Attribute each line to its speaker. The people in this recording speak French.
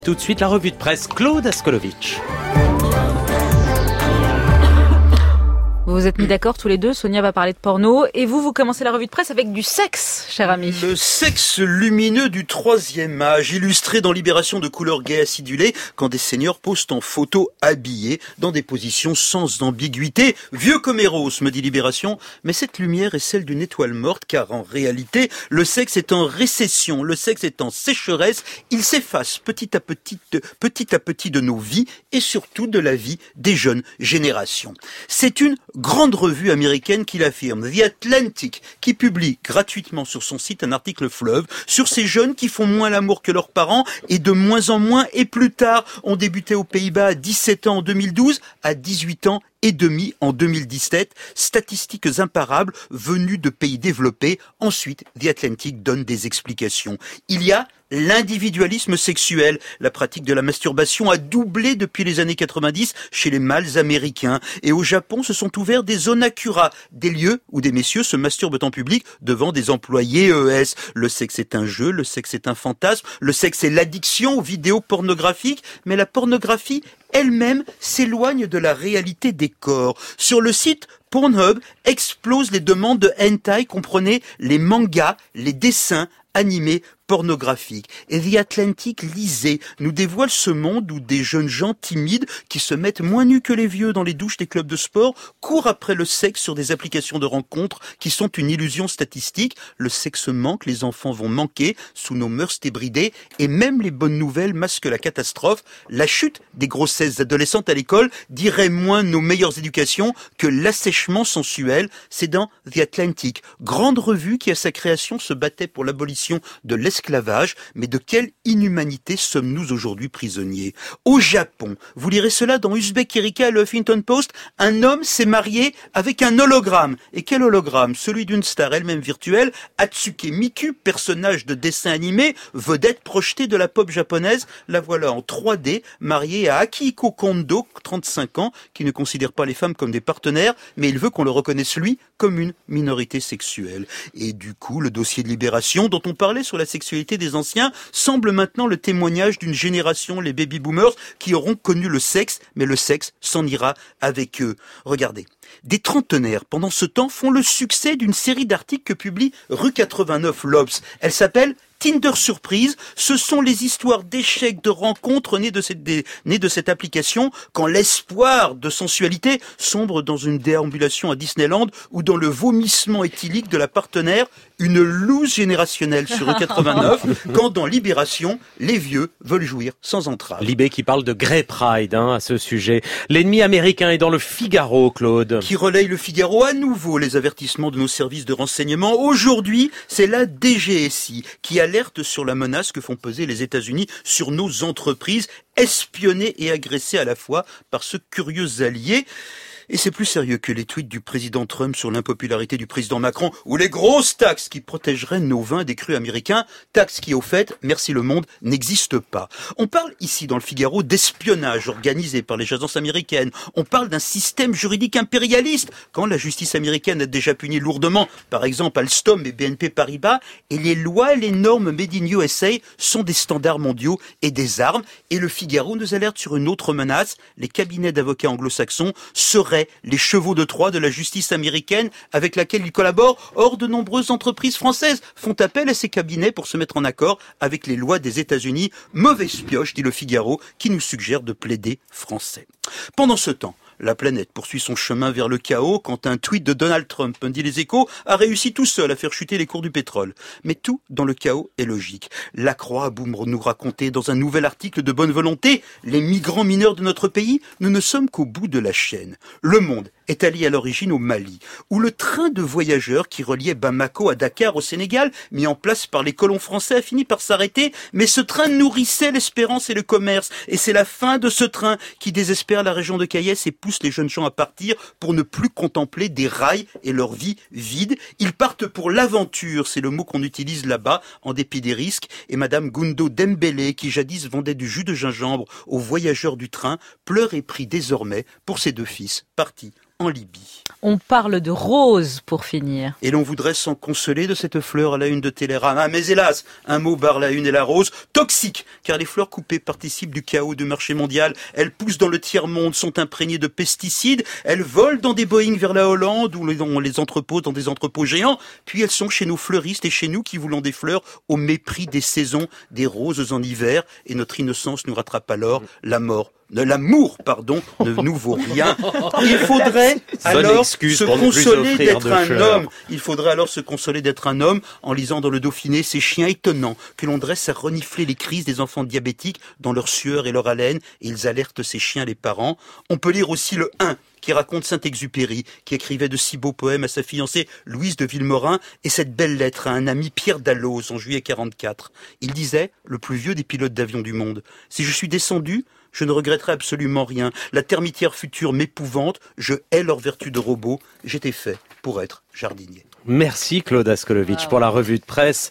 Speaker 1: Tout de suite, la revue de presse, Claude Askolovitch.
Speaker 2: Vous vous êtes mis d'accord tous les deux, Sonia va parler de porno, et vous commencez la revue de presse avec du sexe, cher ami.
Speaker 3: Le sexe lumineux du troisième âge, illustré dans Libération de couleurs gaies acidulées, quand des seigneurs posent en photo habillés, dans des positions sans ambiguïté. Vieux comme Eros, me dit Libération, mais cette lumière est celle d'une étoile morte, car en réalité, le sexe est en récession, le sexe est en sécheresse, il s'efface petit à petit de nos vies, et surtout de la vie des jeunes générations. C'est une grande revue américaine qui l'affirme, The Atlantic, qui publie gratuitement sur son site un article fleuve sur ces jeunes qui font moins l'amour que leurs parents et de moins en moins et plus tard ont débuté aux Pays-Bas à 17 ans en 2012, à 18 ans et demi en 2017, statistiques imparables venues de pays développés. Ensuite, The Atlantic donne des explications. Il y a l'individualisme sexuel. La pratique de la masturbation a doublé depuis les années 90 chez les mâles américains. Et au Japon, se sont ouverts des onakura, des lieux où des messieurs se masturbent en public devant des employés ES. Le sexe est un jeu, le sexe est un fantasme, le sexe est l'addiction aux vidéos pornographiques, mais la pornographie elle-même s'éloigne de la réalité des corps. Sur le site Pornhub explosent les demandes de hentai, comprenez les mangas, les dessins animés pornographiques. Et The Atlantic, lisez, nous dévoile ce monde où des jeunes gens timides qui se mettent moins nus que les vieux dans les douches des clubs de sport courent après le sexe sur des applications de rencontres qui sont une illusion statistique. Le sexe manque, les enfants vont manquer sous nos mœurs débridées et même les bonnes nouvelles masquent la catastrophe. La chute des grossesses adolescentes à l'école dirait moins nos meilleures éducations que l'assèchement sensuel. C'est dans The Atlantic, grande revue qui à sa création se battait pour l'abolition de l'esclavage, mais de quelle inhumanité sommes-nous aujourd'hui prisonniers? Au Japon, vous lirez cela dans Uzbek Erika et le Huffington Post, un homme s'est marié avec un hologramme. Et quel hologramme? Celui d'une star elle-même virtuelle, Atsuke Miku, personnage de dessin animé, vedette projetée de la pop japonaise. La voilà en 3D, mariée à Akihiko Kondo, 35 ans, qui ne considère pas les femmes comme des partenaires, mais il veut qu'on le reconnaisse lui comme une minorité sexuelle. Et du coup, le dossier de Libération, dont on parlait sur la sexualité des anciens, semble maintenant le témoignage d'une génération, les baby-boomers, qui auront connu le sexe, mais le sexe s'en ira avec eux. Regardez, des trentenaires, pendant ce temps, font le succès d'une série d'articles que publie Rue 89 l'Obs. Elle s'appelle Tinder Surprise, ce sont les histoires d'échecs, de rencontres nées de cette application quand l'espoir de sensualité sombre dans une déambulation à Disneyland ou dans le vomissement éthylique de la partenaire, une loose générationnelle sur Rue 89, quand dans Libération, les vieux veulent jouir sans entrave.
Speaker 1: Libé qui parle de Grey Pride à ce sujet. L'ennemi américain est dans le Figaro, Claude.
Speaker 3: Qui relaye le Figaro à nouveau les avertissements de nos services de renseignement. Aujourd'hui, c'est la DGSI qui alerte sur la menace que font peser les États-Unis sur nos entreprises, espionnées et agressées à la fois par ce curieux allié. Et c'est plus sérieux que les tweets du président Trump sur l'impopularité du président Macron ou les grosses taxes qui protégeraient nos vins des crus américains, taxes qui au fait, merci le monde, n'existent pas. On parle ici dans le Figaro d'espionnage organisé par les agences américaines. On parle d'un système juridique impérialiste quand la justice américaine a déjà puni lourdement, par exemple Alstom et BNP Paribas, et les lois et les normes Made in USA sont des standards mondiaux et des armes. Et le Figaro nous alerte sur une autre menace, les cabinets d'avocats anglo-saxons seraient les chevaux de Troie de la justice américaine avec laquelle ils collaborent. Or, de nombreuses entreprises françaises font appel à ces cabinets pour se mettre en accord avec les lois des États-Unis. Mauvaise pioche, dit le Figaro, qui nous suggère de plaider français. Pendant ce temps, la planète poursuit son chemin vers le chaos quand un tweet de Donald Trump, dit les Échos, a réussi tout seul à faire chuter les cours du pétrole. Mais tout dans le chaos est logique. La Croix a beau nous raconter dans un nouvel article de bonne volonté, les migrants mineurs de notre pays, nous ne sommes qu'au bout de la chaîne. Le Monde est allé à l'origine au Mali, où le train de voyageurs qui reliait Bamako à Dakar au Sénégal, mis en place par les colons français, a fini par s'arrêter, mais ce train nourrissait l'espérance et le commerce, et c'est la fin de ce train qui désespère la région de Kayes et pousse les jeunes gens à partir pour ne plus contempler des rails et leur vie vide. Ils partent pour l'aventure, c'est le mot qu'on utilise là-bas, en dépit des risques, et Madame Gundo Dembélé, qui jadis vendait du jus de gingembre aux voyageurs du train, pleure et prie désormais pour ses deux fils, partis en Libye.
Speaker 2: On parle de rose pour finir.
Speaker 3: Et l'on voudrait s'en consoler de cette fleur à la une de Télérama. Mais hélas, un mot barre la une et la rose. Toxique, car les fleurs coupées participent du chaos du marché mondial. Elles poussent dans le tiers-monde, sont imprégnées de pesticides. Elles volent dans des Boeing vers la Hollande, où on les entrepose dans des entrepôts géants. Puis elles sont chez nos fleuristes et chez nous qui voulons des fleurs au mépris des saisons, des roses en hiver. Et notre innocence nous rattrape alors. L'amour, ne nous vaut rien. Il faudrait alors se consoler d'être un homme. Il faudrait alors se consoler d'être un homme en lisant dans le Dauphiné ces chiens étonnants que l'on dresse à renifler les crises des enfants diabétiques dans leur sueur et leur haleine, et ils alertent ces chiens les parents. On peut lire aussi le 1 qui raconte Saint-Exupéry, qui écrivait de si beaux poèmes à sa fiancée Louise de Villemorin, et cette belle lettre à un ami Pierre Dalloz en juillet 44. Il disait, le plus vieux des pilotes d'avion du monde, « Si je suis descendu, je ne regretterai absolument rien. La termitière future m'épouvante, je hais leur vertu de robot, j'étais fait pour être jardinier. »
Speaker 1: Merci Claude Askolovitch pour la revue de presse.